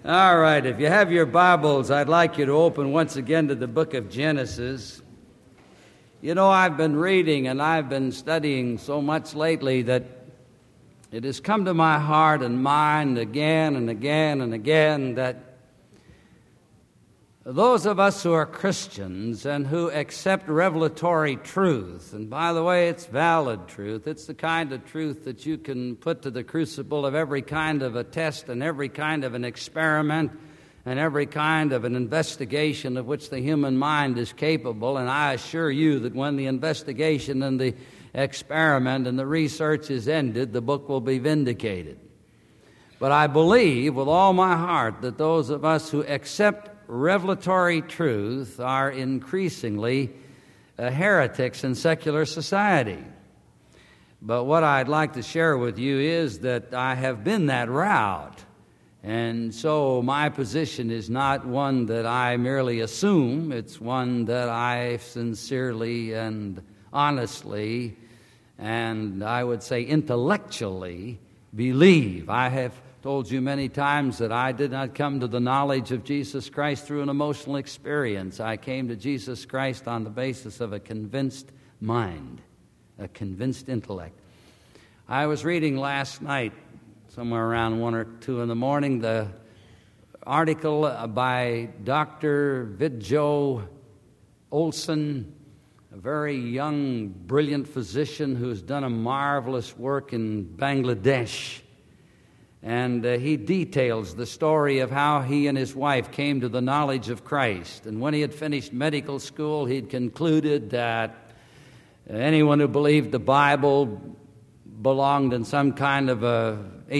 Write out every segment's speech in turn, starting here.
All right, if you have your Bibles, I'd like you to open once again to the book of Genesis. You know, I've been reading and I've been studying so much lately that it has come to my heart and mind again and again and again that those of us who are Christians and who accept revelatory truth, and by the way, it's valid truth, it's the kind of truth that you can put to the crucible of every kind of a test and every kind of an experiment and every kind of an investigation of which the human mind is capable, and I assure you that when the investigation and the experiment and the research is ended, the book will be vindicated. But I believe with all my heart that those of us who accept revelatory truth are increasingly heretics in secular society. But what I'd like to share with you is that I have been that route. And so my position is not one that I merely assume. It's one that I sincerely and honestly and I would say intellectually believe. I have told you many times that I did not come to the knowledge of Jesus Christ through an emotional experience. I came to Jesus Christ on the basis of a convinced mind, a convinced intellect. I was reading last night, somewhere around 1 or 2 in the morning, the article by Dr. Vidjo Olson, a very young, brilliant physician who's done a marvelous work in Bangladesh. And he details the story of how he and his wife came to the knowledge of Christ. And when he had finished medical school, he'd concluded that anyone who believed the Bible belonged in some kind of a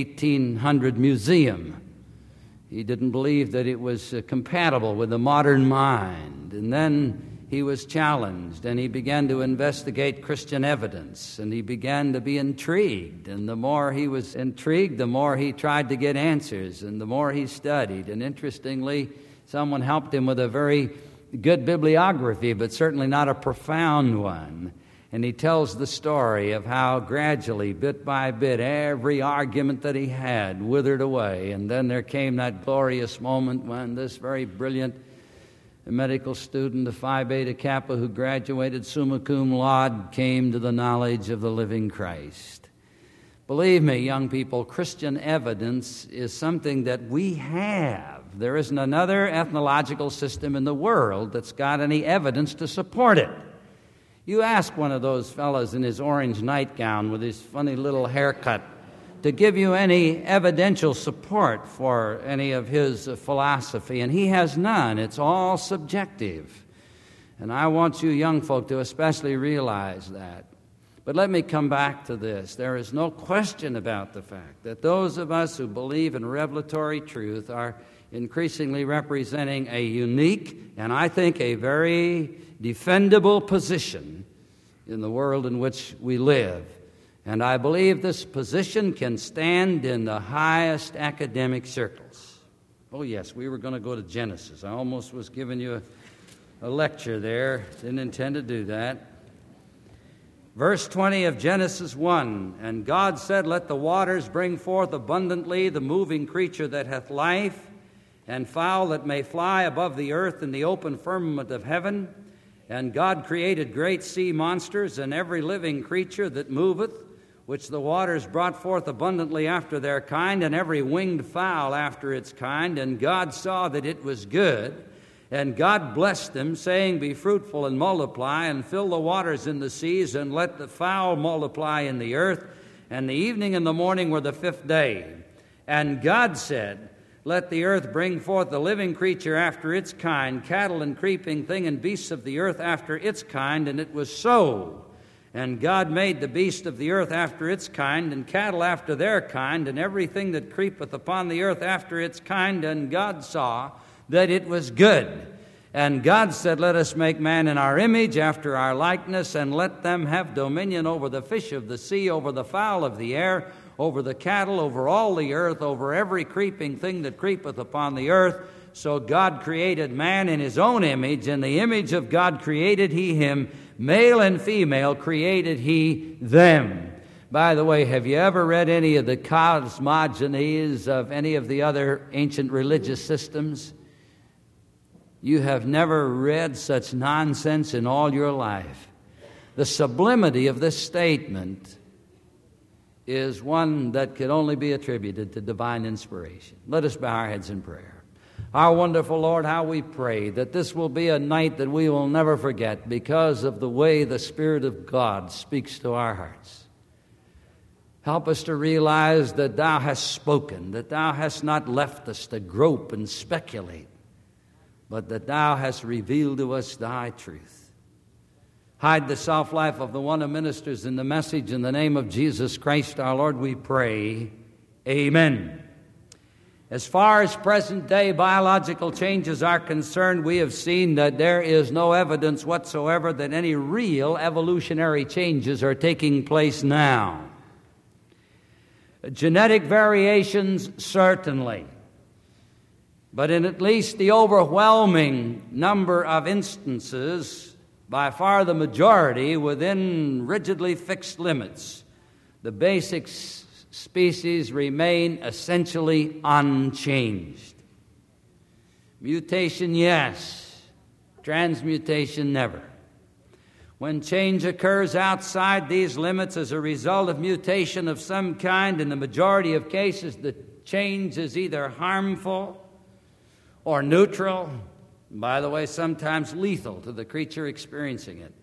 1800 museum. He didn't believe that it was compatible with the modern mind. And then he was challenged, and he began to investigate Christian evidence, and he began to be intrigued. And the more he was intrigued, the more he tried to get answers, and the more he studied. And interestingly, someone helped him with a very good bibliography, but certainly not a profound one. And he tells the story of how gradually, bit by bit, every argument that he had withered away. And then there came that glorious moment when this very brilliant medical student, a Phi Beta Kappa who graduated summa cum laude, came to the knowledge of the living Christ. Believe me, young people, Christian evidence is something that we have. There isn't another ethnological system in the world that's got any evidence to support it. You ask one of those fellows in his orange nightgown with his funny little haircut to give you any evidential support for any of his philosophy, and he has none. It's all subjective. And I want you young folk to especially realize that. But let me come back to this. There is no question about the fact that those of us who believe in revelatory truth are increasingly representing a unique and I think a very defendable position in the world in which we live. And I believe this position can stand in the highest academic circles. Oh, yes, we were going to go to Genesis. I almost was giving you a lecture there. Didn't intend to do that. Verse 20 of Genesis 1, "And God said, Let the waters bring forth abundantly the moving creature that hath life, and fowl that may fly above the earth in the open firmament of heaven. And God created great sea monsters, and every living creature that moveth, which the waters brought forth abundantly after their kind, and every winged fowl after its kind. And God saw that it was good. And God blessed them, saying, Be fruitful and multiply, and fill the waters in the seas, and let the fowl multiply in the earth. And the evening and the morning were the 5th day. And God said, Let the earth bring forth the living creature after its kind, cattle and creeping thing, and beasts of the earth after its kind. And it was so. And God made the beast of the earth after its kind, and cattle after their kind, and everything that creepeth upon the earth after its kind. And God saw that it was good. And God said, Let us make man in our image, after our likeness, and let them have dominion over the fish of the sea, over the fowl of the air, over the cattle, over all the earth, over every creeping thing that creepeth upon the earth. So God created man in his own image. In the image of God created he him. Male and female created he them. By the way, have you ever read any of the cosmogonies of any of the other ancient religious systems? You have never read such nonsense in all your life. The sublimity of this statement is one that could only be attributed to divine inspiration. Let us bow our heads in prayer. Our wonderful Lord, how we pray that this will be a night that we will never forget because of the way the Spirit of God speaks to our hearts. Help us to realize that Thou hast spoken, that Thou hast not left us to grope and speculate, but that Thou hast revealed to us Thy truth. Hide the self-life of the one who ministers in the message. In the name of Jesus Christ our Lord we pray. Amen. As far as present-day biological changes are concerned, we have seen that there is no evidence whatsoever that any real evolutionary changes are taking place now. Genetic variations, certainly. But in at least the overwhelming number of instances, by far the majority within rigidly fixed limits, the basic species remain essentially unchanged. Mutation, yes. Transmutation, never. When change occurs outside these limits as a result of mutation of some kind, in the majority of cases, the change is either harmful or neutral, and by the way, sometimes lethal to the creature experiencing it.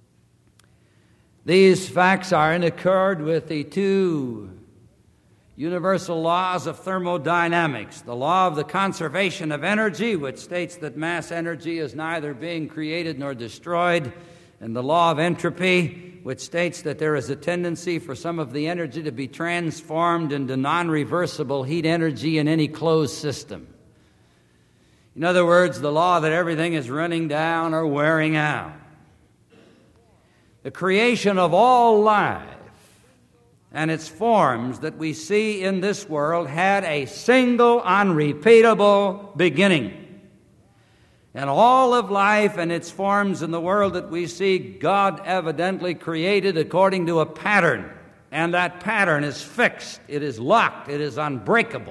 These facts are in accord with the two universal laws of thermodynamics. The law of the conservation of energy, which states that mass energy is neither being created nor destroyed, and the law of entropy, which states that there is a tendency for some of the energy to be transformed into non-reversible heat energy in any closed system. In other words, the law that everything is running down or wearing out. The creation of all life and its forms that we see in this world had a single, unrepeatable beginning. And all of life and its forms in the world that we see, God evidently created according to a pattern. And that pattern is fixed, it is locked, it is unbreakable.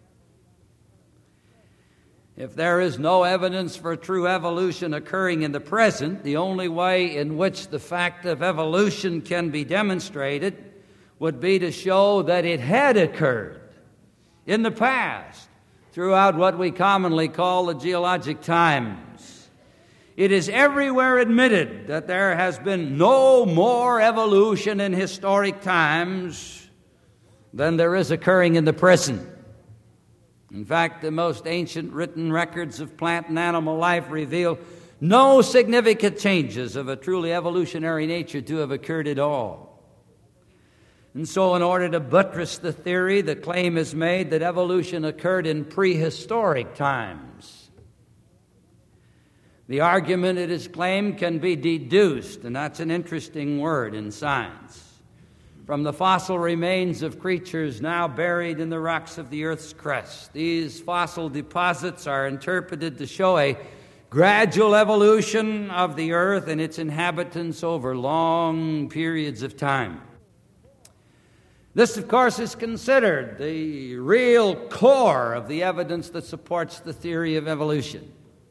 If there is no evidence for true evolution occurring in the present, the only way in which the fact of evolution can be demonstrated would be to show that it had occurred in the past throughout what we commonly call the geologic times. It is everywhere admitted that there has been no more evolution in historic times than there is occurring in the present. In fact, the most ancient written records of plant and animal life reveal no significant changes of a truly evolutionary nature to have occurred at all. And so in order to buttress the theory, the claim is made that evolution occurred in prehistoric times. The argument, it is claimed, can be deduced, and that's an interesting word in science, from the fossil remains of creatures now buried in the rocks of the earth's crust. These fossil deposits are interpreted to show a gradual evolution of the earth and its inhabitants over long periods of time. This, of course, is considered the real core of the evidence that supports the theory of evolution.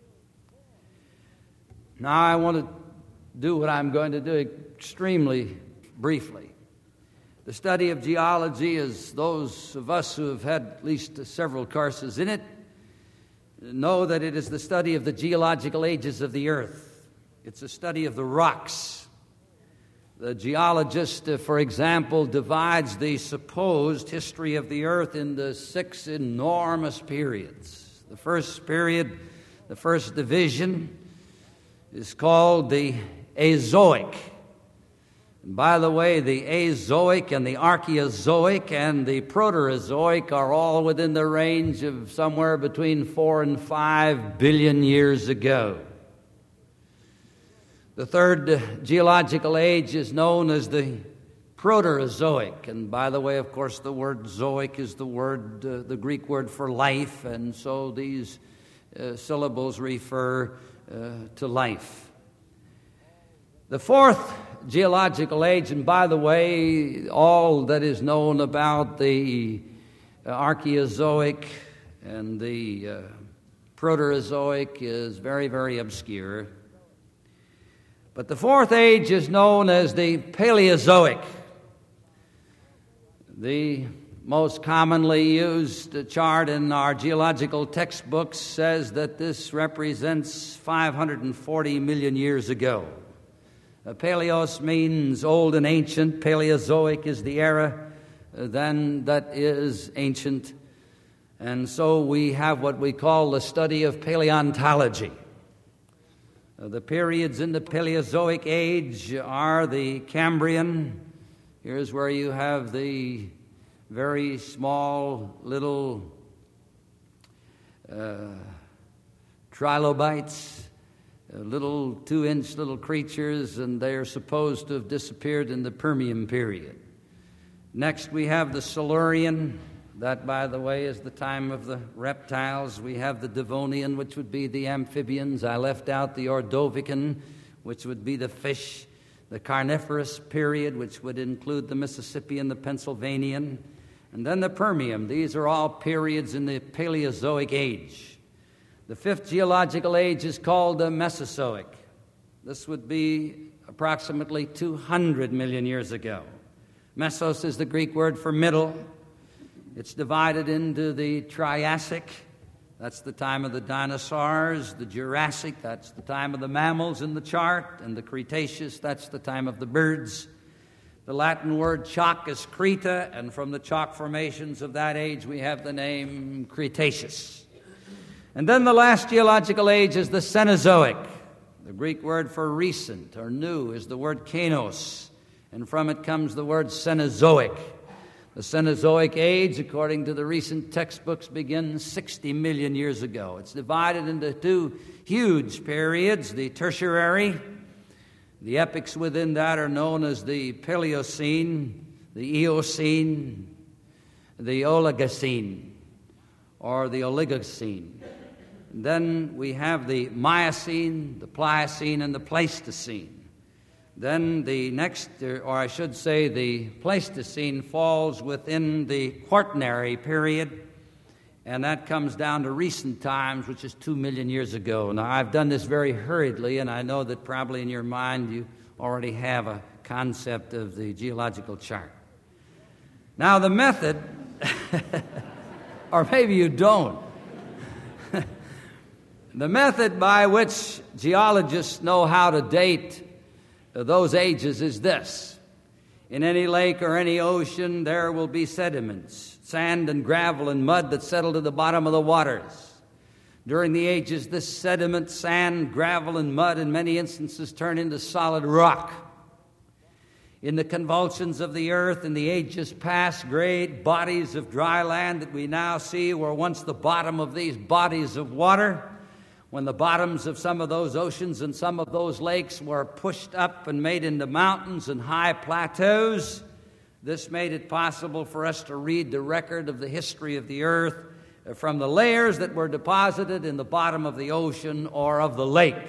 Now, I want to do what I'm going to do extremely briefly. The study of geology, as those of us who have had at least several courses in it know, that it is the study of the geological ages of the earth. It's a study of the rocks. The geologist, for example, divides the supposed history of the earth into 6 enormous periods. The first period, the first division, is called the Azoic. And by the way, the Azoic and the Archaeozoic and the Proterozoic are all within the range of somewhere between 4 and 5 billion years ago. The third geological age is known as the Proterozoic. And by the way, of course, the word zoic is the Greek word for life, and so these syllables refer to life. The fourth geological age, and by the way, all that is known about the Archaeozoic and the Proterozoic is very, very obscure. But the fourth age is known as the Paleozoic. The most commonly used chart in our geological textbooks says that this represents 540 million years ago. Paleos means old and ancient. Paleozoic is the era then that is ancient. And so we have what we call the study of paleontology. The periods in the Paleozoic age are the Cambrian. Here's where you have the very small little trilobites, little 2-inch little creatures, and they are supposed to have disappeared in the Permian period. Next we have the Silurian. That, by the way, is the time of the reptiles. We have the Devonian, which would be the amphibians. I left out the Ordovician, which would be the fish. The Carnivorous period, which would include the Mississippian, the Pennsylvanian. And then the Permian. These are all periods in the Paleozoic age. The fifth geological age is called the Mesozoic. This would be approximately 200 million years ago. Mesos is the Greek word for middle. It's divided into the Triassic, that's the time of the dinosaurs, the Jurassic, that's the time of the mammals in the chart, and the Cretaceous, that's the time of the birds. The Latin word chalk is Creta, and from the chalk formations of that age we have the name Cretaceous. And then the last geological age is the Cenozoic. The Greek word for recent or new is the word kainos, and from it comes the word Cenozoic. The Cenozoic age, according to the recent textbooks, begins 60 million years ago. It's divided into two huge periods, the Tertiary. The epochs within that are known as the Paleocene, the Eocene, the Oligocene, or the Oligocene. And then we have the Miocene, the Pliocene, and the Pleistocene. Then the next, or I should say the Pleistocene, falls within the Quaternary period, and that comes down to recent times, which is 2 million years ago. Now, I've done this very hurriedly, and I know that probably in your mind you already have a concept of the geological chart. Now, the method, or maybe you don't, the method by which geologists know how to date those ages is this. In any lake or any ocean, there will be sediments, sand and gravel and mud that settle to the bottom of the waters. During the ages, this sediment, sand, gravel, and mud in many instances turn into solid rock. In the convulsions of the earth in the ages past, great bodies of dry land that we now see were once the bottom of these bodies of water. When the bottoms of some of those oceans and some of those lakes were pushed up and made into mountains and high plateaus, this made it possible for us to read the record of the history of the earth from the layers that were deposited in the bottom of the ocean or of the lake.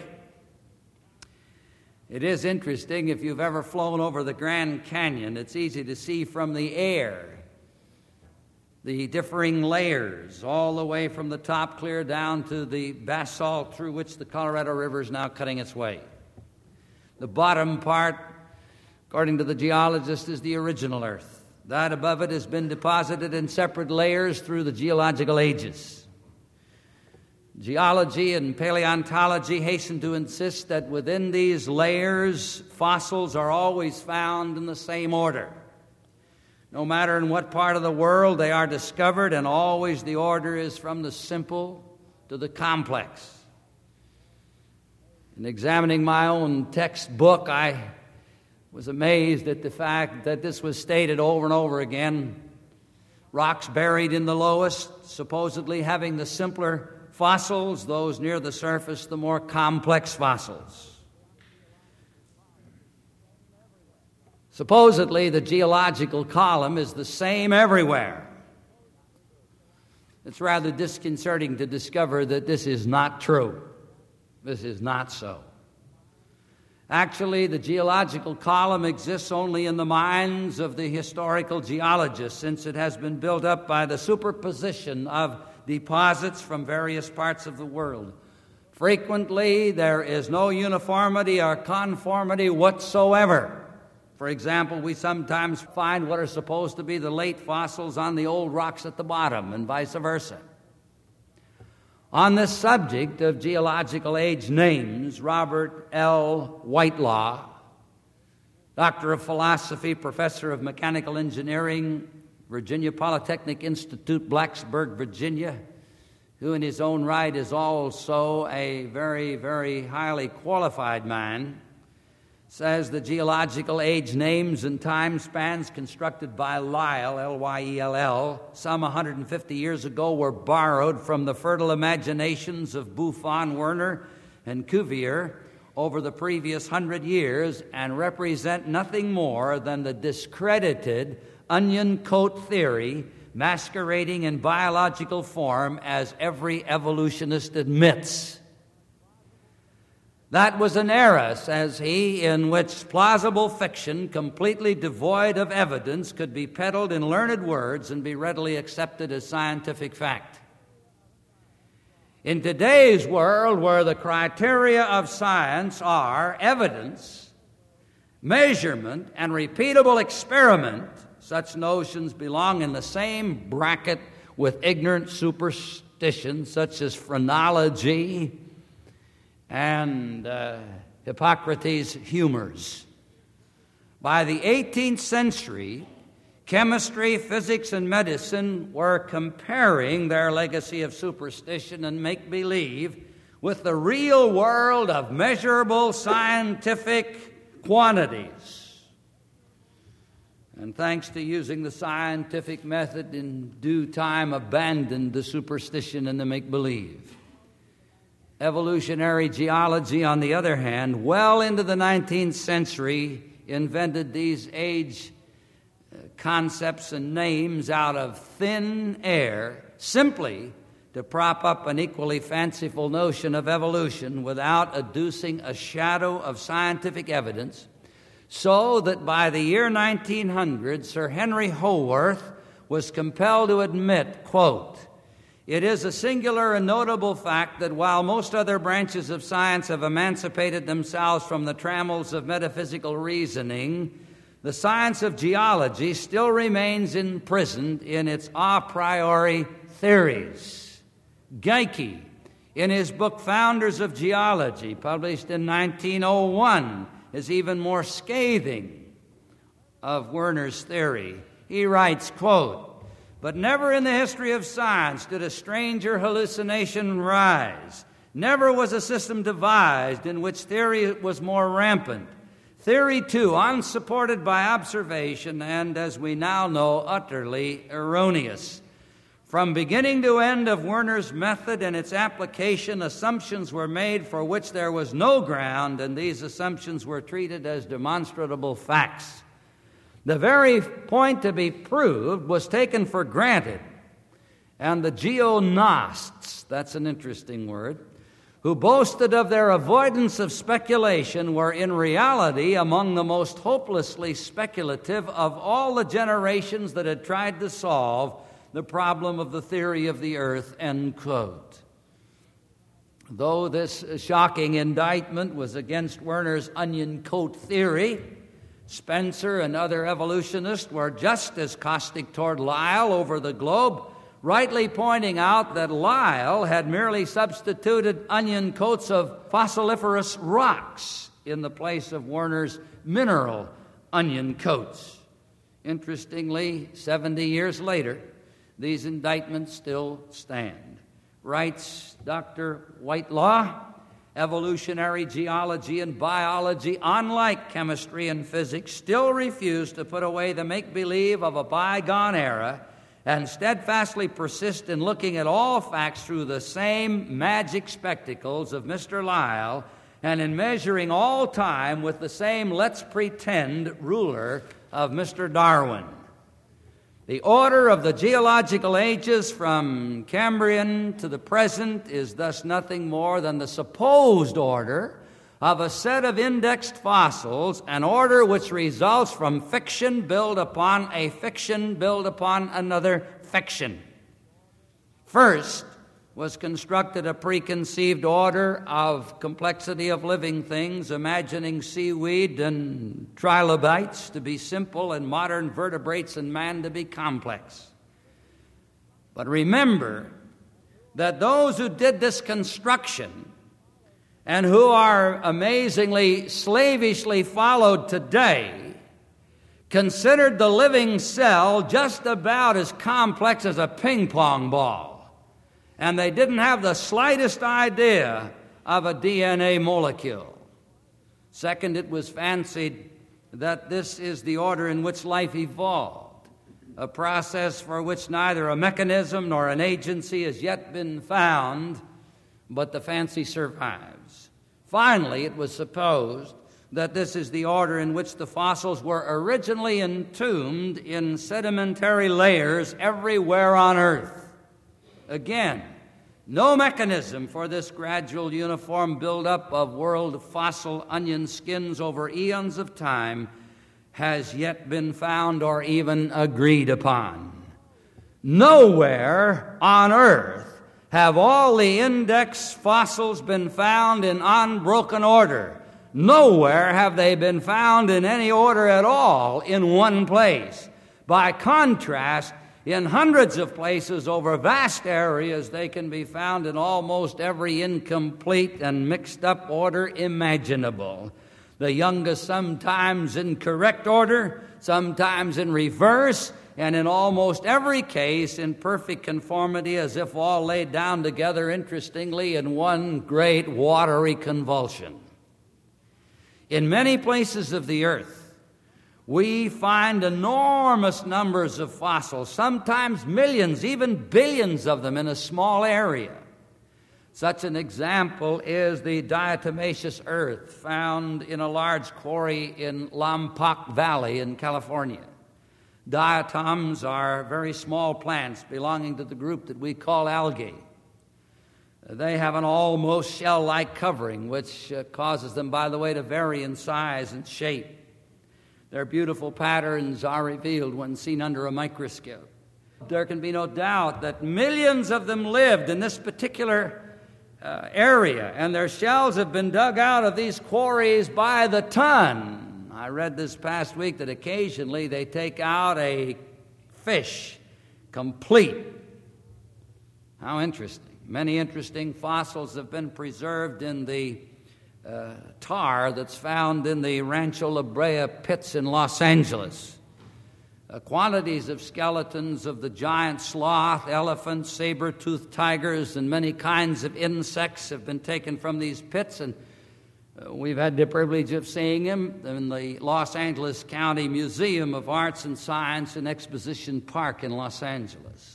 It is interesting, if you've ever flown over the Grand Canyon, it's easy to see from the air the differing layers, all the way from the top clear down to the basalt through which the Colorado River is now cutting its way. The bottom part, according to the geologist, is the original Earth. That above it has been deposited in separate layers through the geological ages. Geology and paleontology hasten to insist that within these layers, fossils are always found in the same order. No matter in what part of the world they are discovered, and always the order is from the simple to the complex. In examining my own textbook, I was amazed at the fact that this was stated over and over again. Rocks buried in the lowest, supposedly having the simpler fossils, those near the surface, the more complex fossils. Supposedly, the geological column is the same everywhere. It's rather disconcerting to discover that this is not true. This is not so. Actually, the geological column exists only in the minds of the historical geologists, since it has been built up by the superposition of deposits from various parts of the world. Frequently, there is no uniformity or conformity whatsoever. For example, we sometimes find what are supposed to be the late fossils on the old rocks at the bottom, and vice versa. On this subject of geological age names, Robert L. Whitelaw, Doctor of Philosophy, Professor of Mechanical Engineering, Virginia Polytechnic Institute, Blacksburg, Virginia, who in his own right is also a very, very highly qualified man, says the geological age names and time spans constructed by Lyell, L-Y-E-L-L, some 150 years ago were borrowed from the fertile imaginations of Buffon, Werner, and Cuvier over the previous 100 years and represent nothing more than the discredited onion coat theory masquerading in biological form, as every evolutionist admits. That was an era, says he, in which plausible fiction, completely devoid of evidence, could be peddled in learned words and be readily accepted as scientific fact. In today's world, where the criteria of science are evidence, measurement, and repeatable experiment, such notions belong in the same bracket with ignorant superstitions such as phrenology and Hippocrates' humors. By the 18th century, chemistry, physics, and medicine were comparing their legacy of superstition and make-believe with the real world of measurable scientific quantities. And thanks to using the scientific method, in due time abandoned the superstition and the make-believe. Evolutionary geology, on the other hand, well into the 19th century, invented these age concepts and names out of thin air, simply to prop up an equally fanciful notion of evolution without adducing a shadow of scientific evidence, so that by the year 1900, Sir Henry Howarth was compelled to admit, quote, "It is a singular and notable fact that while most other branches of science have emancipated themselves from the trammels of metaphysical reasoning, the science of geology still remains imprisoned in its a priori theories." Geikie, in his book Founders of Geology, published in 1901, is even more scathing of Werner's theory. He writes, quote, "But never in the history of science did a stranger hallucination rise. Never was a system devised in which theory was more rampant. Theory, too, unsupported by observation, and, as we now know, utterly erroneous. From beginning to end of Werner's method and its application, assumptions were made for which there was no ground, and these assumptions were treated as demonstrable facts. The very point to be proved was taken for granted, and the geognosts," that's an interesting word, "who boasted of their avoidance of speculation were in reality among the most hopelessly speculative of all the generations that had tried to solve the problem of the theory of the earth," end quote. Though this shocking indictment was against Werner's onion coat theory, Spencer and other evolutionists were just as caustic toward Lyell over the globe, rightly pointing out that Lyell had merely substituted onion coats of fossiliferous rocks in the place of Werner's mineral onion coats. Interestingly, 70 years later, these indictments still stand. Writes Dr. Whitelaw, "Evolutionary geology and biology, unlike chemistry and physics, still refuse to put away the make-believe of a bygone era and steadfastly persist in looking at all facts through the same magic spectacles of Mr. Lyell and in measuring all time with the same let's pretend ruler of Mr. Darwin. The order of the geological ages from Cambrian to the present is thus nothing more than the supposed order of a set of indexed fossils, an order which results from fiction built upon a fiction built upon another fiction. First was constructed a preconceived order of complexity of living things, imagining seaweed and trilobites to be simple and modern vertebrates and man to be complex. But remember that those who did this construction and who are amazingly slavishly followed today considered the living cell just about as complex as a ping pong ball. And they didn't have the slightest idea of a DNA molecule. Second, it was fancied that this is the order in which life evolved, a process for which neither a mechanism nor an agency has yet been found, but the fancy survives. Finally, it was supposed that this is the order in which the fossils were originally entombed in sedimentary layers everywhere on Earth. Again, no mechanism for this gradual uniform buildup of world fossil onion skins over eons of time has yet been found or even agreed upon. Nowhere on Earth have all the index fossils been found in unbroken order. Nowhere have they been found in any order at all in one place. By contrast, in hundreds of places over vast areas, they can be found in almost every incomplete and mixed-up order imaginable. The youngest sometimes in correct order, sometimes in reverse, and in almost every case in perfect conformity, as if all laid down together, interestingly, in one great watery convulsion. In many places of the earth, we find enormous numbers of fossils, sometimes millions, even billions of them in a small area. Such an example is the diatomaceous earth found in a large quarry in Lompoc Valley in California. Diatoms are very small plants belonging to the group that we call algae. They have an almost shell-like covering, which causes them, by the way, to vary in size and shape. Their beautiful patterns are revealed when seen under a microscope. There can be no doubt that millions of them lived in this particular area, and their shells have been dug out of these quarries by the ton. I read this past week that occasionally they take out a fish complete. How interesting. Many interesting fossils have been preserved in the tar that's found in the Rancho La Brea pits in Los Angeles. Quantities of skeletons of the giant sloth, elephants, saber-toothed tigers, and many kinds of insects have been taken from these pits, and we've had the privilege of seeing them in the Los Angeles County Museum of Arts and Science in Exposition Park in Los Angeles.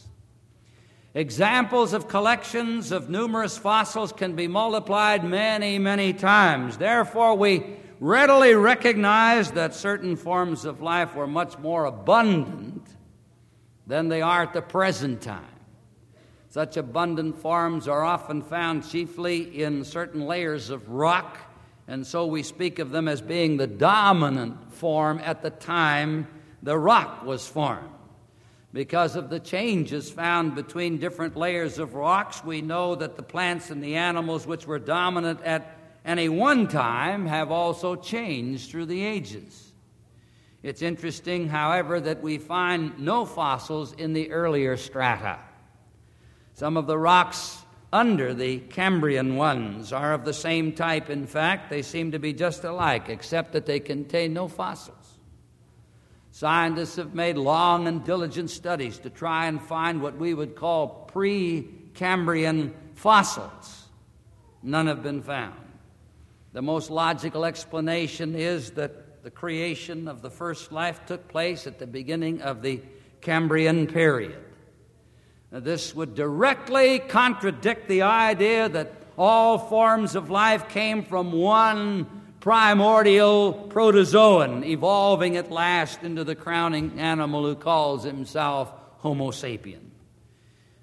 Examples of collections of numerous fossils can be multiplied many, many times. Therefore, we readily recognize that certain forms of life were much more abundant than they are at the present time. Such abundant forms are often found chiefly in certain layers of rock, and so we speak of them as being the dominant form at the time the rock was formed. Because of the changes found between different layers of rocks, we know that the plants and the animals which were dominant at any one time have also changed through the ages. It's interesting, however, that we find no fossils in the earlier strata. Some of the rocks under the Cambrian ones are of the same type. In fact, they seem to be just alike, except that they contain no fossils. Scientists have made long and diligent studies to try and find what we would call pre-Cambrian fossils. None have been found. The most logical explanation is that the creation of the first life took place at the beginning of the Cambrian period. Now, this would directly contradict the idea that all forms of life came from one primordial protozoan, evolving at last into the crowning animal who calls himself Homo sapien.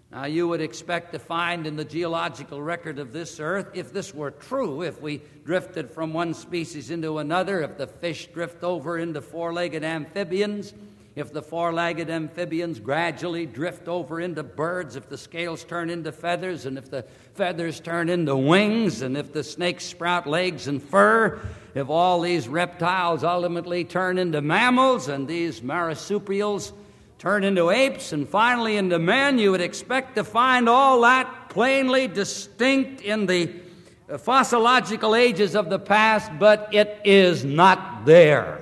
Now, you would expect to find in the geological record of this earth, if this were true, if we drifted from one species into another, if the fish drift over into four-legged amphibians, if the four-legged amphibians gradually drift over into birds, if the scales turn into feathers, and if the feathers turn into wings, and if the snakes sprout legs and fur, if all these reptiles ultimately turn into mammals, and these marsupials turn into apes, and finally into men, you would expect to find all that plainly distinct in the fossological ages of the past, but it is not there.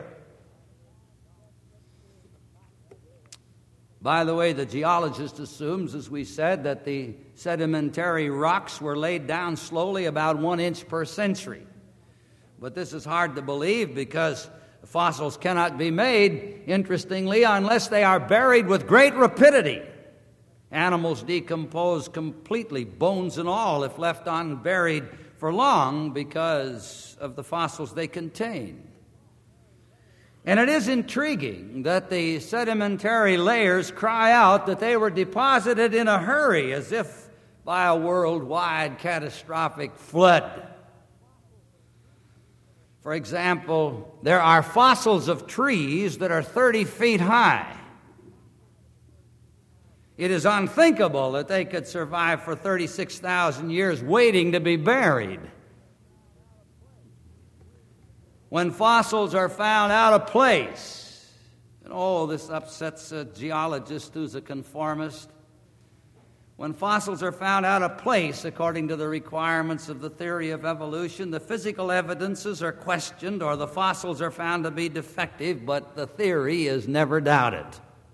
By the way, the geologist assumes, as we said, that the sedimentary rocks were laid down slowly about 1 inch per century. But this is hard to believe because fossils cannot be made, interestingly, unless they are buried with great rapidity. Animals decompose completely, bones and all, if left unburied for long because of the fossils they contain. And it is intriguing that the sedimentary layers cry out that they were deposited in a hurry, as if by a worldwide catastrophic flood. For example, there are fossils of trees that are 30 feet high. It is unthinkable that they could survive for 36,000 years waiting to be buried. When fossils are found out of place, and this upsets a geologist who's a conformist. When fossils are found out of place according to the requirements of the theory of evolution, the physical evidences are questioned or the fossils are found to be defective, but the theory is never doubted.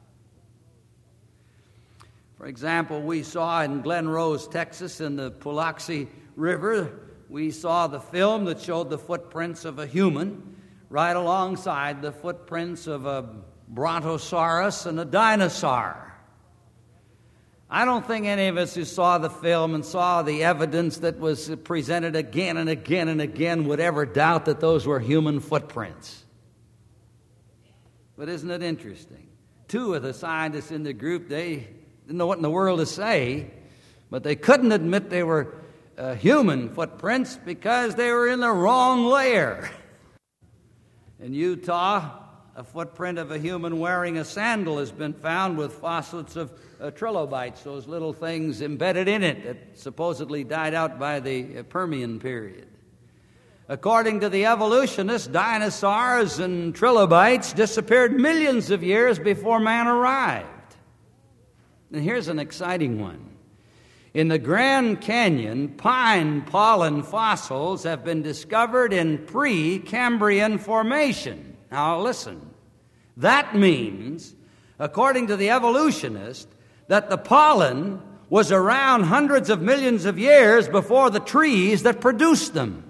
For example, we saw in Glen Rose, Texas, in the Pulaski River, we saw the film that showed the footprints of a human right alongside the footprints of a brontosaurus and a dinosaur. I don't think any of us who saw the film and saw the evidence that was presented again and again and again would ever doubt that those were human footprints. But isn't it interesting? 2 of the scientists in the group, they didn't know what in the world to say, but they couldn't admit they were human footprints because they were in the wrong layer. In Utah, a footprint of a human wearing a sandal has been found with fossils of trilobites, those little things embedded in it that supposedly died out by the Permian period. According to the evolutionists, dinosaurs and trilobites disappeared millions of years before man arrived. And here's an exciting one. In the Grand Canyon, pine pollen fossils have been discovered in pre-Cambrian formation. Now listen, that means, according to the evolutionist, that the pollen was around hundreds of millions of years before the trees that produced them.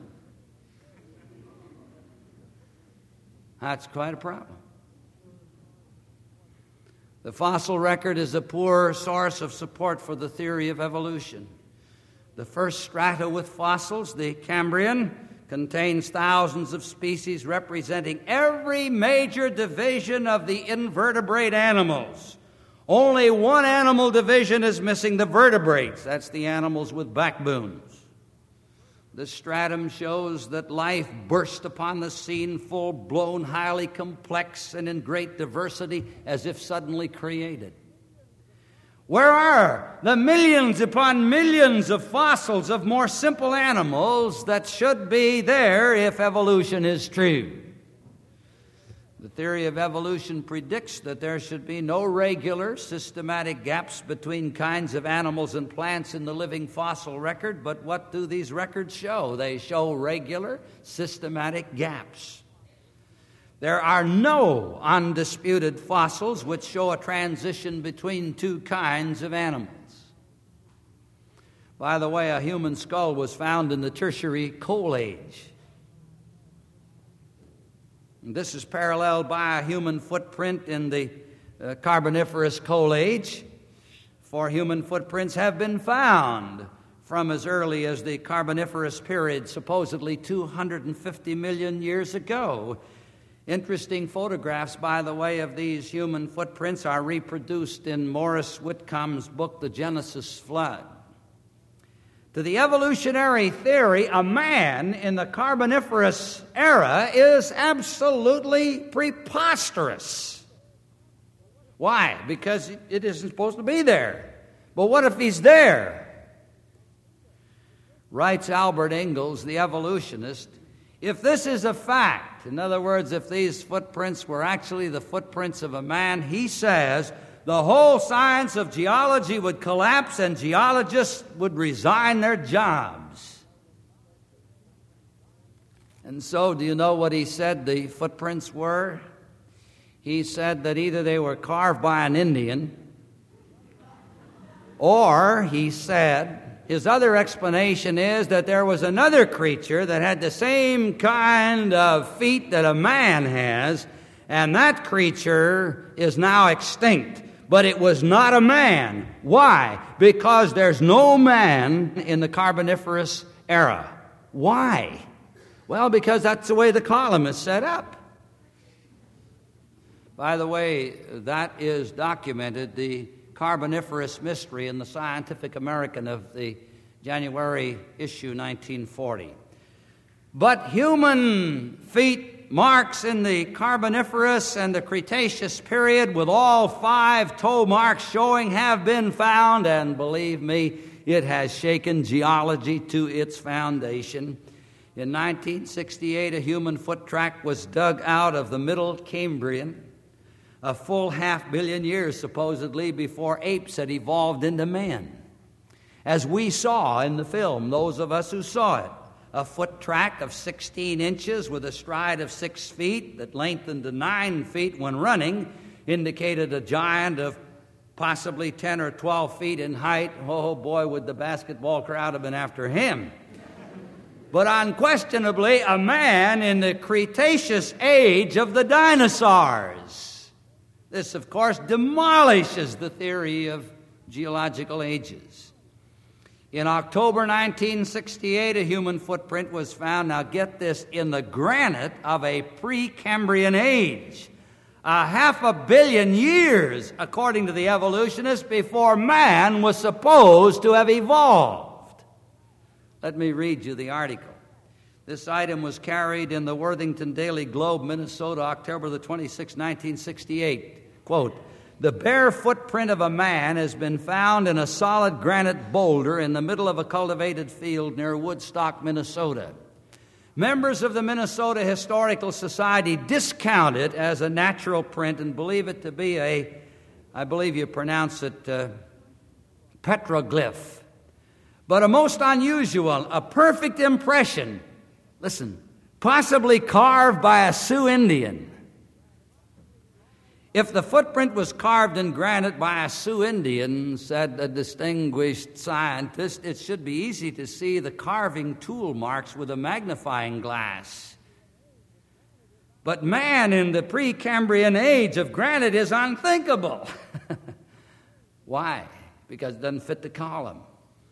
That's quite a problem. The fossil record is a poor source of support for the theory of evolution. The first strata with fossils, the Cambrian, contains thousands of species representing every major division of the invertebrate animals. Only one animal division is missing, the vertebrates. That's the animals with backbones. The stratum shows that life burst upon the scene full-blown, highly complex, and in great diversity, as if suddenly created. Where are the millions upon millions of fossils of more simple animals that should be there if evolution is true? The theory of evolution predicts that there should be no regular, systematic gaps between kinds of animals and plants in the living fossil record, but what do these records show? They show regular, systematic gaps. There are no undisputed fossils which show a transition between 2 kinds of animals. By the way, a human skull was found in the Tertiary Coal Age. And this is paralleled by a human footprint in the Carboniferous Coal Age, for human footprints have been found from as early as the Carboniferous period, supposedly 250 million years ago. Interesting photographs, by the way, of these human footprints are reproduced in Morris Whitcomb's book, The Genesis Flood. To the evolutionary theory, a man in the Carboniferous era is absolutely preposterous. Why? Because it isn't supposed to be there. But what if he's there? Writes Albert Ingalls, the evolutionist, if this is a fact, in other words, if these footprints were actually the footprints of a man, he says the whole science of geology would collapse and geologists would resign their jobs. And so, do you know what he said the footprints were? He said that either they were carved by an Indian, or he said his other explanation is that there was another creature that had the same kind of feet that a man has, and that creature is now extinct. But it was not a man. Why? Because there's no man in the Carboniferous era. Why? Well, because that's the way the column is set up. By the way, that is documented, the Carboniferous mystery in the Scientific American of the January issue 1940. But human feet marks in the Carboniferous and the Cretaceous period, with all 5 toe marks showing, have been found, and believe me, it has shaken geology to its foundation. In 1968, a human foot track was dug out of the Middle Cambrian, a full 500 million years, supposedly, before apes had evolved into men. As we saw in the film, those of us who saw it, a foot track of 16 inches with a stride of 6 feet that lengthened to 9 feet when running indicated a giant of possibly 10 or 12 feet in height. Oh boy, would the basketball crowd have been after him. But unquestionably a man in the Cretaceous age of the dinosaurs. This, of course, demolishes the theory of geological ages. In October 1968, a human footprint was found, now get this, in the granite of a Precambrian age. 500 million years, according to the evolutionists, before man was supposed to have evolved. Let me read you the article. This item was carried in the Worthington Daily Globe, Minnesota, October the 26th, 1968. Quote, the bare footprint of a man has been found in a solid granite boulder in the middle of a cultivated field near Woodstock, Minnesota. Members of the Minnesota Historical Society discount it as a natural print and believe it to be I believe you pronounce it, petroglyph. But a most unusual, a perfect impression, listen, possibly carved by a Sioux Indian. If the footprint was carved in granite by a Sioux Indian, said a distinguished scientist, it should be easy to see the carving tool marks with a magnifying glass. But man in the Precambrian age of granite is unthinkable. Why? Because it doesn't fit the column.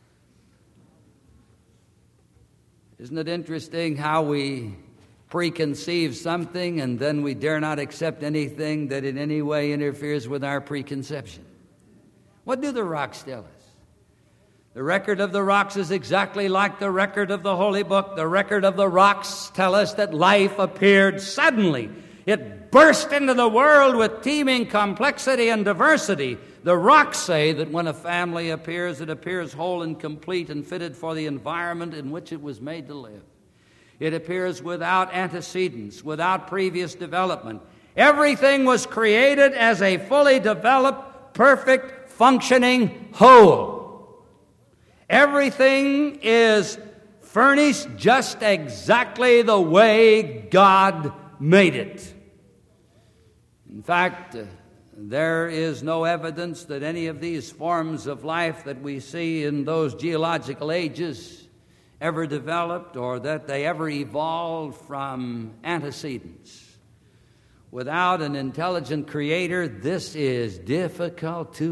Isn't it interesting how we preconceive something and then we dare not accept anything that in any way interferes with our preconception? What do the rocks tell us? The record of the rocks is exactly like the record of the Holy Book. The record of the rocks tell us that life appeared suddenly. It burst into the world with teeming complexity and diversity. The rocks say that when a family appears, it appears whole and complete and fitted for the environment in which it was made to live. It appears without antecedents, without previous development. Everything was created as a fully developed, perfect, functioning whole. Everything is furnished just exactly the way God made it. In fact, there is no evidence that any of these forms of life that we see in those geological ages ever developed or that they ever evolved from antecedents. Without an intelligent creator, this is difficult to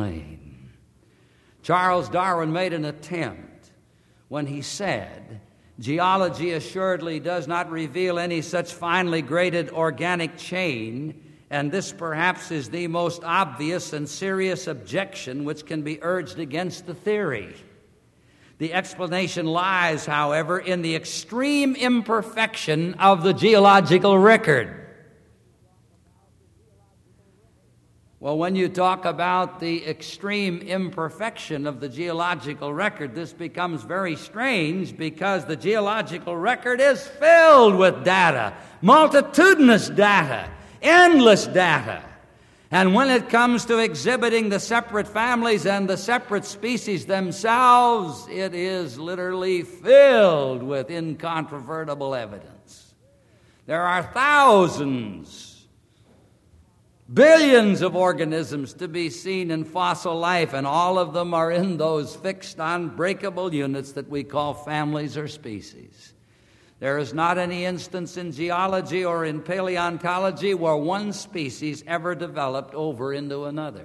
explain. Charles Darwin made an attempt when he said Geology assuredly does not reveal any such finely graded organic chain, and this perhaps is the most obvious and serious objection which can be urged against the theory. The explanation lies, however, in the extreme imperfection of the geological record. Well, when you talk about the extreme imperfection of the geological record, this becomes very strange because the geological record is filled with data, multitudinous data, endless data. And when it comes to exhibiting the separate families and the separate species themselves, it is literally filled with incontrovertible evidence. There are thousands, billions of organisms to be seen in fossil life, and all of them are in those fixed, unbreakable units that we call families or species. There is not any instance in geology or in paleontology where one species ever developed over into another.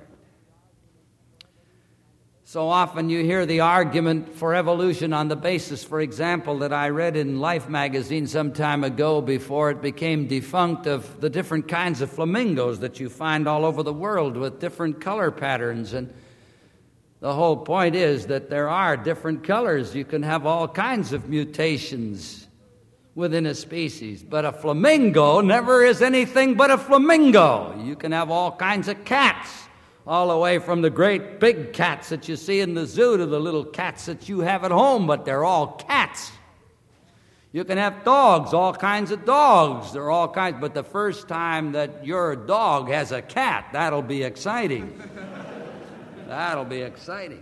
So often you hear the argument for evolution on the basis, for example, that I read in Life magazine some time ago before it became defunct, of the different kinds of flamingos that you find all over the world with different color patterns. And the whole point is that there are different colors. You can have all kinds of mutations within a species, but a flamingo never is anything but a flamingo. You can have all kinds of cats, all the way from the great big cats that you see in the zoo to the little cats that you have at home, but they're all cats. You can have dogs, all kinds of dogs. They're all kinds, but the first time that your dog has a cat, that'll be exciting. That'll be exciting.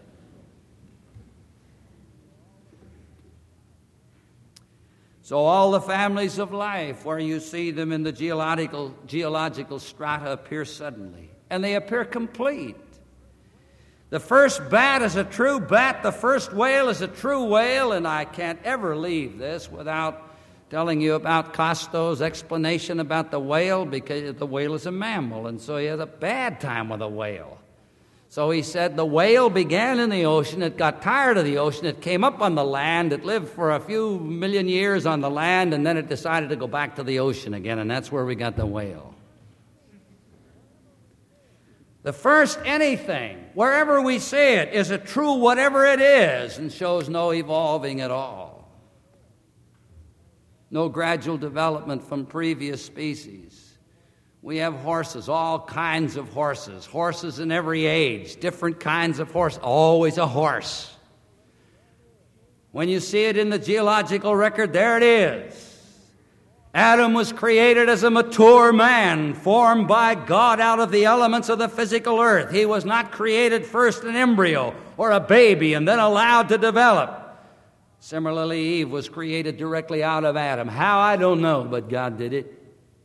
So all the families of life, where you see them in the geological strata, appear suddenly. And they appear complete. The first bat is a true bat. The first whale is a true whale. And I can't ever leave this without telling you about Cousteau's explanation about the whale, because the whale is a mammal, and so he had a bad time with a whale. So he said the whale began in the ocean. It got tired of the ocean. It came up on the land. It lived for a few million years on the land, and then it decided to go back to the ocean again, and that's where we got the whale. The first anything, wherever we see it, is a true whatever it is and shows no evolving at all. No gradual development from previous species. We have horses, all kinds of horses, horses in every age, different kinds of horse, always a horse. When you see it in the geological record, there it is. Adam was created as a mature man, formed by God out of the elements of the physical earth. He was not created first an embryo or a baby and then allowed to develop. Similarly, Eve was created directly out of Adam. How, I don't know, but God did it.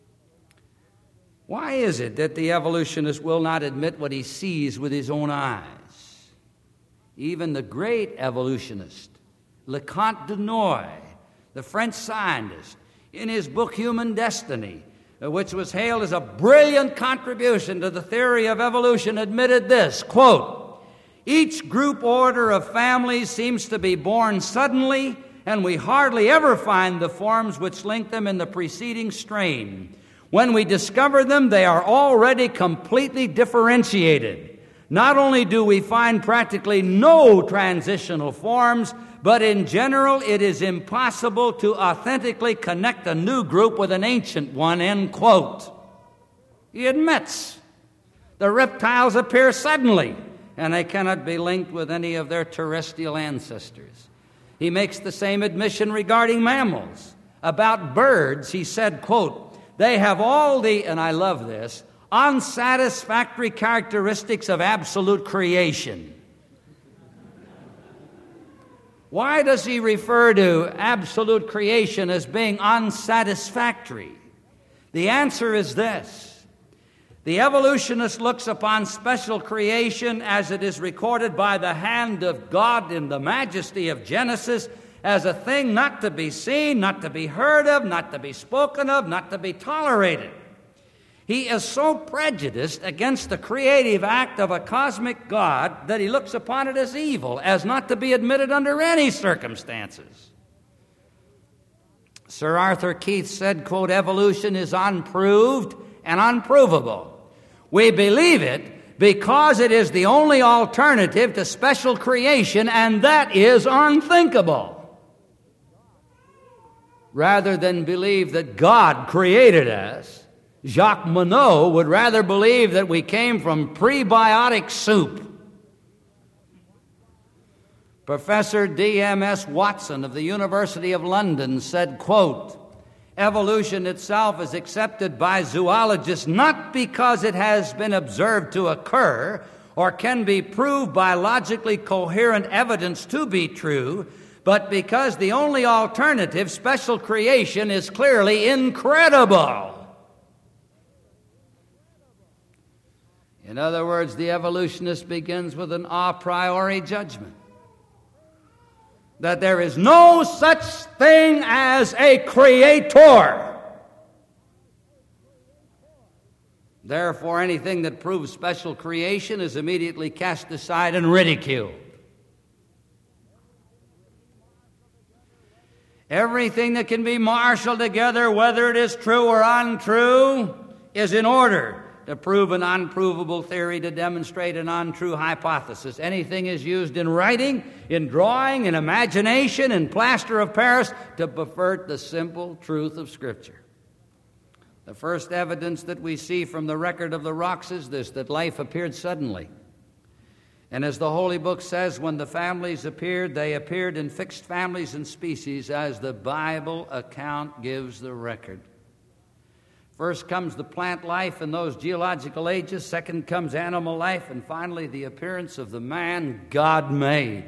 Why is it that the evolutionist will not admit what he sees with his own eyes? Even the great evolutionist, Leconte de Noy, the French scientist, in his book Human Destiny, which was hailed as a brilliant contribution to the theory of evolution, admitted this, quote, "Each group order of families seems to be born suddenly, and we hardly ever find the forms which link them in the preceding strain. When we discover them, they are already completely differentiated. Not only do we find practically no transitional forms, but in general, it is impossible to authentically connect a new group with an ancient one," end quote. He admits the reptiles appear suddenly, and they cannot be linked with any of their terrestrial ancestors. He makes the same admission regarding mammals. About birds, he said, quote, "They have all the," and I love this, "unsatisfactory characteristics of absolute creation." Why does he refer to absolute creation as being unsatisfactory? The answer is this. The evolutionist looks upon special creation as it is recorded by the hand of God in the majesty of Genesis as a thing not to be seen, not to be heard of, not to be spoken of, not to be tolerated. He is so prejudiced against the creative act of a cosmic God that he looks upon it as evil, as not to be admitted under any circumstances. Sir Arthur Keith said, quote, "Evolution is unproved and unprovable. We believe it because it is the only alternative to special creation, and that is unthinkable." Rather than believe that God created us, Jacques Monod would rather believe that we came from prebiotic soup. Professor D.M.S. Watson of the University of London said, quote, "Evolution itself is accepted by zoologists not because it has been observed to occur or can be proved by logically coherent evidence to be true, but because the only alternative, special creation, is clearly incredible." In other words, the evolutionist begins with an a priori judgment that there is no such thing as a creator. Therefore, anything that proves special creation is immediately cast aside and ridiculed. Everything that can be marshaled together, whether it is true or untrue, is in order to prove an unprovable theory, to demonstrate an untrue hypothesis. Anything is used in writing, in drawing, in imagination, in plaster of Paris to pervert the simple truth of Scripture. The first evidence that we see from the record of the rocks is this, that life appeared suddenly. And as the Holy Book says, when the families appeared, they appeared in fixed families and species, as the Bible account gives the record. First comes the plant life in those geological ages. Second comes animal life. And finally, the appearance of the man God made.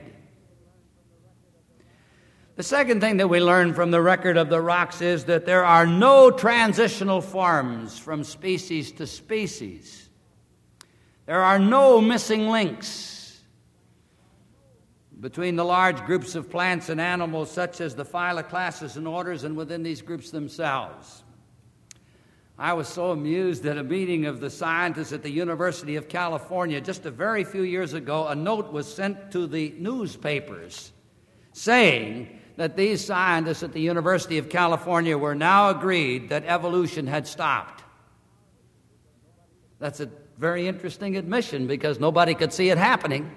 The second thing that we learn from the record of the rocks is that there are no transitional forms from species to species. There are no missing links between the large groups of plants and animals, such as the phyla, classes, and orders, and within these groups themselves. I was so amused at a meeting of the scientists at the University of California just a very few years ago. A note was sent to the newspapers saying that these scientists at the University of California were now agreed that evolution had stopped. That's a very interesting admission because nobody could see it happening.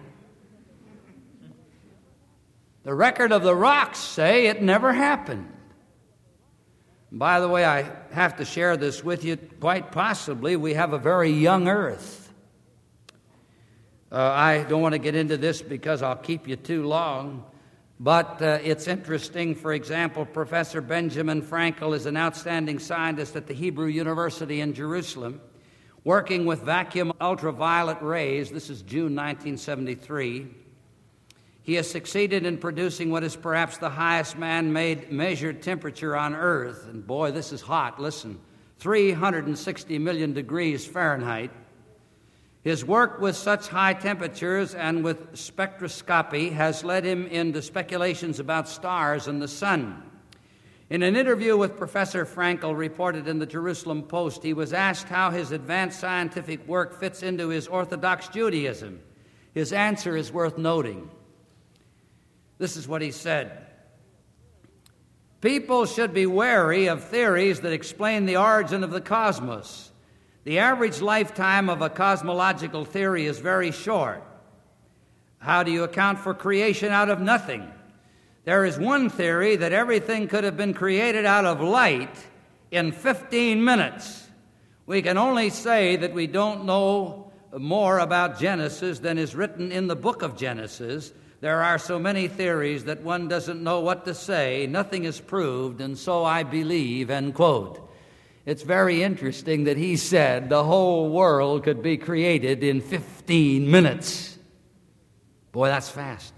The record of the rocks say it never happened. By the way, I have to share this with you. Quite possibly, we have a very young Earth. I don't want to get into this because I'll keep you too long, but it's interesting. For example, Professor Benjamin Frankel is an outstanding scientist at the Hebrew University in Jerusalem, working with vacuum ultraviolet rays. This is June 1973. He has succeeded in producing what is perhaps the highest man-made measured temperature on Earth. And boy, this is hot. Listen, 360 million degrees Fahrenheit. His work with such high temperatures and with spectroscopy has led him into speculations about stars and the sun. In an interview with Professor Frankel reported in the Jerusalem Post, he was asked how his advanced scientific work fits into his Orthodox Judaism. His answer is worth noting. This is what he said: "People should be wary of theories that explain the origin of the cosmos. The average lifetime of a cosmological theory is very short. How do you account for creation out of nothing? There is one theory that everything could have been created out of light in 15 minutes. We can only say that we don't know more about Genesis than is written in the book of Genesis. There are so many theories that one doesn't know what to say. Nothing is proved, and so I believe," end quote. It's very interesting that he said the whole world could be created in 15 minutes. Boy, that's fast.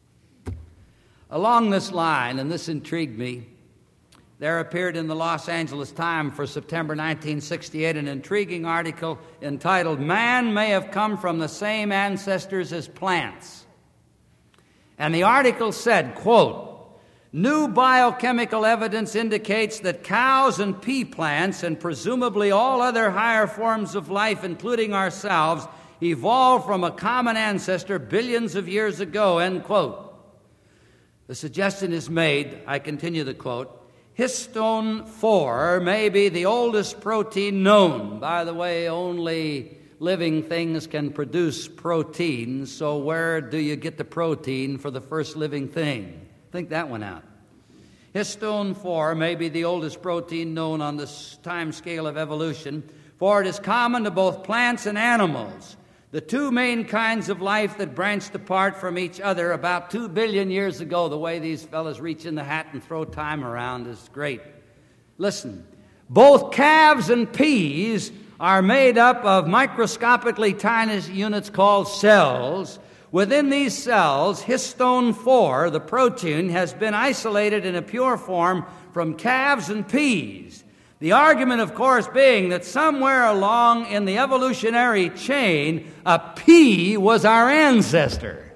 Along this line, and this intrigued me, there appeared in the Los Angeles Times for September 1968 an intriguing article entitled, "Man May Have Come from the Same Ancestors as Plants." And the article said, quote, "New biochemical evidence indicates that cows and pea plants and presumably all other higher forms of life, including ourselves, evolved from a common ancestor billions of years ago," end quote. The suggestion is made, I continue the quote, Histone 4 may be the oldest protein known. By the way, only living things can produce protein, so where do you get the protein for the first living thing? Think that one out. Histone 4 may be the oldest protein known on the time scale of evolution, for it is common to both plants and animals. The two main kinds of life that branched apart from each other about 2 billion years ago. The way these fellas reach in the hat and throw time around is great. Listen, both calves and peas are made up of microscopically tiny units called cells. Within these cells, histone 4, the protein, has been isolated in a pure form from calves and peas. The argument, of course, being that somewhere along in the evolutionary chain, a pea was our ancestor.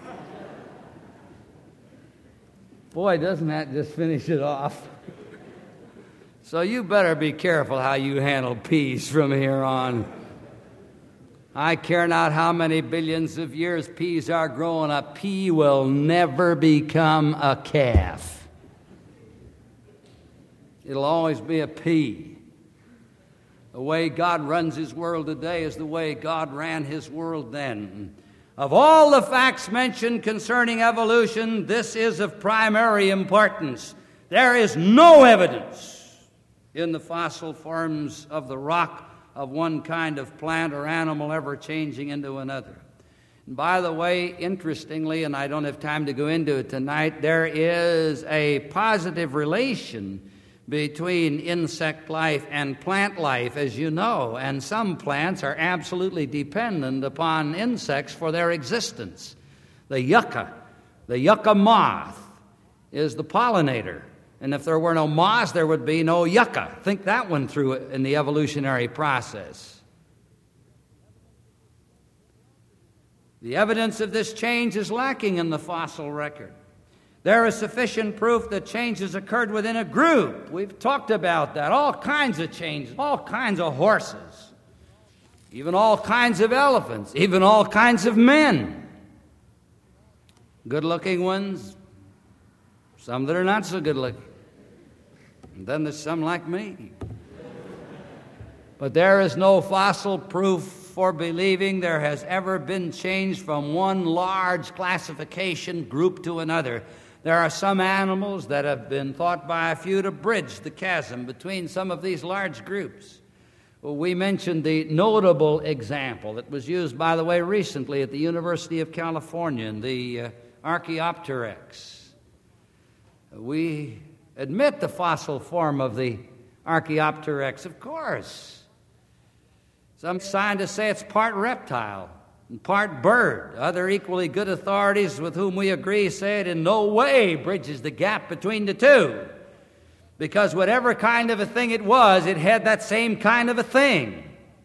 Boy, doesn't that just finish it off? So you better be careful how you handle peas from here on. I care not how many billions of years peas are growing, a pea will never become a calf. It'll always be a pea. The way God runs His world today is the way God ran His world then. Of all the facts mentioned concerning evolution, this is of primary importance. There is no evidence in the fossil forms of the rock of one kind of plant or animal ever changing into another. And by the way, interestingly, and I don't have time to go into it tonight, there is a positive relation between insect life and plant life, as you know, and some plants are absolutely dependent upon insects for their existence. The yucca moth is the pollinator, and if there were no moths, there would be no yucca. Think that one through in the evolutionary process. The evidence of this change is lacking in the fossil record. There is sufficient proof that changes occurred within a group. We've talked about that. All kinds of changes, all kinds of horses, even all kinds of elephants, even all kinds of men. Good-looking ones, some that are not so good-looking. And then there's some like me. But there is no fossil proof for believing there has ever been change from one large classification group to another. There are some animals that have been thought by a few to bridge the chasm between some of these large groups. Well, we mentioned the notable example that was used, by the way, recently at the University of California in the Archaeopteryx. We admit the fossil form of the Archaeopteryx, of course. Some scientists say it's part reptile and part bird. Other equally good authorities with whom we agree say it in no way bridges the gap between the two. Because whatever kind of a thing it was, it had that same kind of a thing.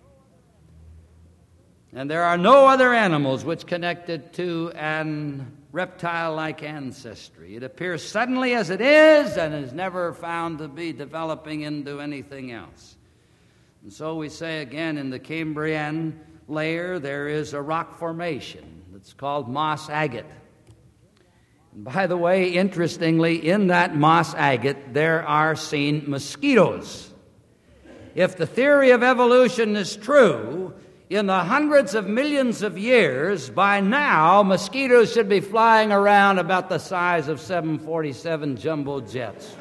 And there are no other animals which connected to an reptile-like ancestry. It appears suddenly as it is and is never found to be developing into anything else. And so we say again, in the Cambrian layer, there is a rock formation that's called moss agate. And by the way, interestingly, in that moss agate, there are seen mosquitoes. If the theory of evolution is true, in the hundreds of millions of years, by now, mosquitoes should be flying around about the size of 747 jumbo jets.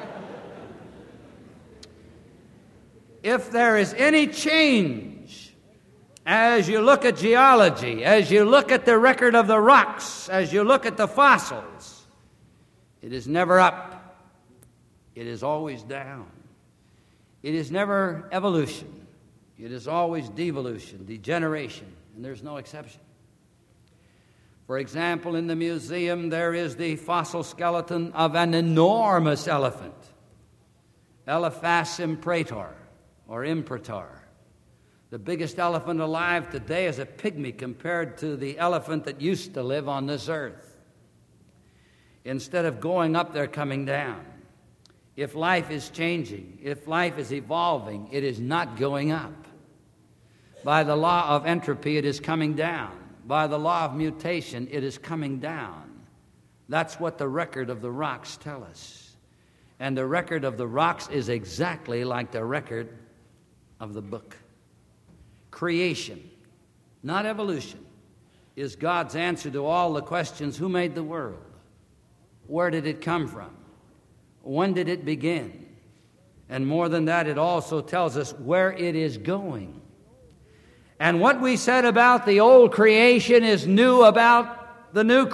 If there is any change, as you look at geology, as you look at the record of the rocks, as you look at the fossils, it is never up. It is always down. It is never evolution. It is always devolution, degeneration, and there's no exception. For example, in the museum, there is the fossil skeleton of an enormous elephant, Elephas imprator, or imprator. The biggest elephant alive today is a pygmy compared to the elephant that used to live on this earth. Instead of going up, they're coming down. If life is changing, if life is evolving, it is not going up. By the law of entropy, it is coming down. By the law of mutation, it is coming down. That's what the record of the rocks tell us. And the record of the rocks is exactly like the record of the book. Creation, not evolution, is God's answer to all the questions: who made the world? Where did it come from? When did it begin? And more than that, it also tells us where it is going. And what we said about the old creation is true about the new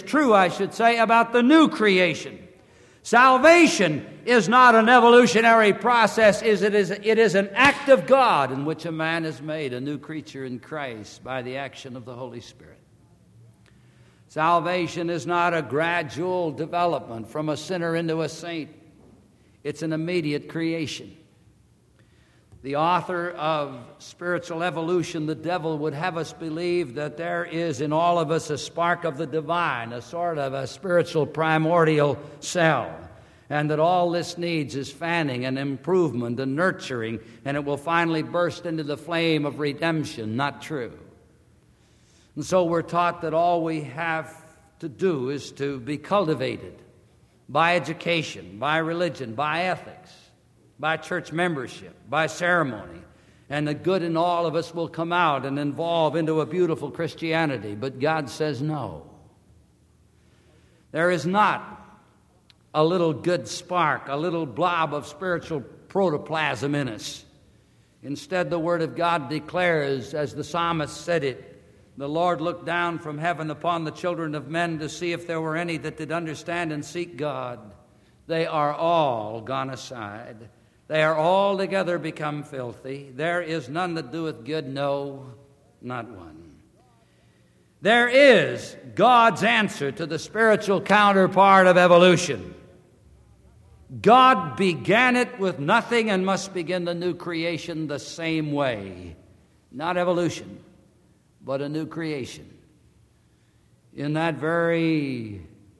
creation. Salvation is not an evolutionary process. It is an act of God in which a man is made a new creature in Christ by the action of the Holy Spirit. Salvation is not a gradual development from a sinner into a saint. It's an immediate creation. The author of spiritual evolution, the devil, would have us believe that there is in all of us a spark of the divine, a sort of a spiritual primordial cell, and that all this needs is fanning and improvement and nurturing, and it will finally burst into the flame of redemption. Not true. And so we're taught that all we have to do is to be cultivated by education, by religion, by ethics, by church membership, by ceremony, and the good in all of us will come out and evolve into a beautiful Christianity. But God says no. There is not a little good spark, a little blob of spiritual protoplasm in us. Instead, the Word of God declares, as the psalmist said it, the Lord looked down from heaven upon the children of men to see if there were any that did understand and seek God. They are all gone aside. They are altogether become filthy. There is none that doeth good, no, not one. There is God's answer to the spiritual counterpart of evolution. God began it with nothing and must begin the new creation the same way. Not evolution, but a new creation. In that very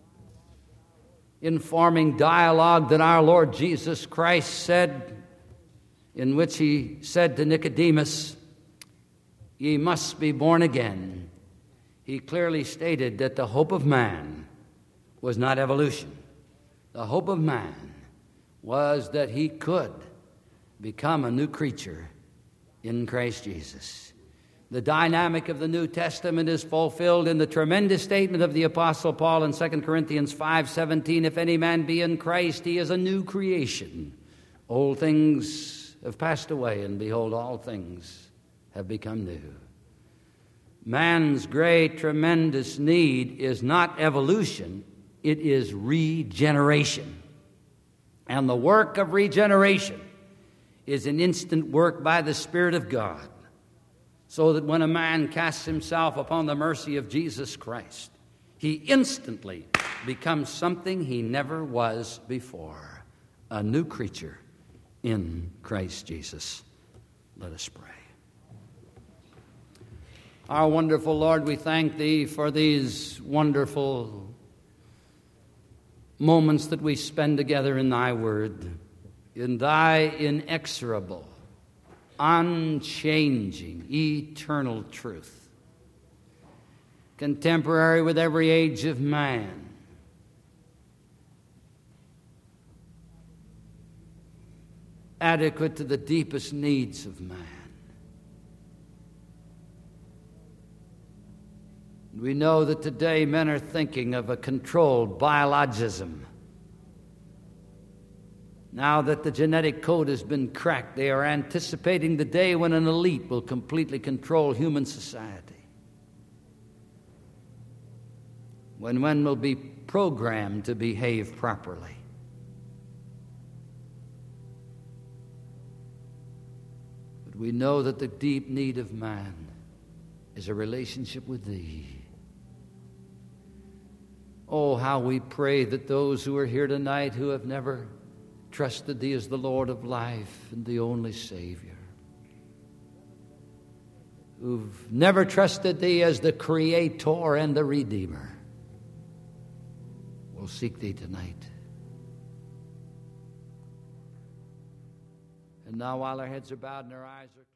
informing dialogue that our Lord Jesus Christ said, in which he said to Nicodemus, "Ye must be born again," he clearly stated that the hope of man was not evolution. The hope of man was that he could become a new creature in Christ Jesus. The dynamic of the New Testament is fulfilled in the tremendous statement of the Apostle Paul in 2 Corinthians 5:17, "If any man be in Christ, he is a new creation. Old things have passed away, and behold, all things have become new." Man's great, tremendous need is not evolution, it is regeneration. And the work of regeneration is an instant work by the Spirit of God, so that when a man casts himself upon the mercy of Jesus Christ, he instantly becomes something he never was before, a new creature in Christ Jesus. Let us pray. Our wonderful Lord, we thank Thee for these wonderful moments that we spend together in Thy Word, in Thy inexorable, unchanging, eternal truth, contemporary with every age of man, adequate to the deepest needs of man. We know that today men are thinking of a controlled biologism. Now that the genetic code has been cracked, they are anticipating the day when an elite will completely control human society, when men will be programmed to behave properly. But we know that the deep need of man is a relationship with Thee. Oh, how we pray that those who are here tonight who have never trusted Thee as the Lord of life and the only Savior, who've never trusted Thee as the Creator and the Redeemer, will seek Thee tonight. And now, while our heads are bowed and our eyes are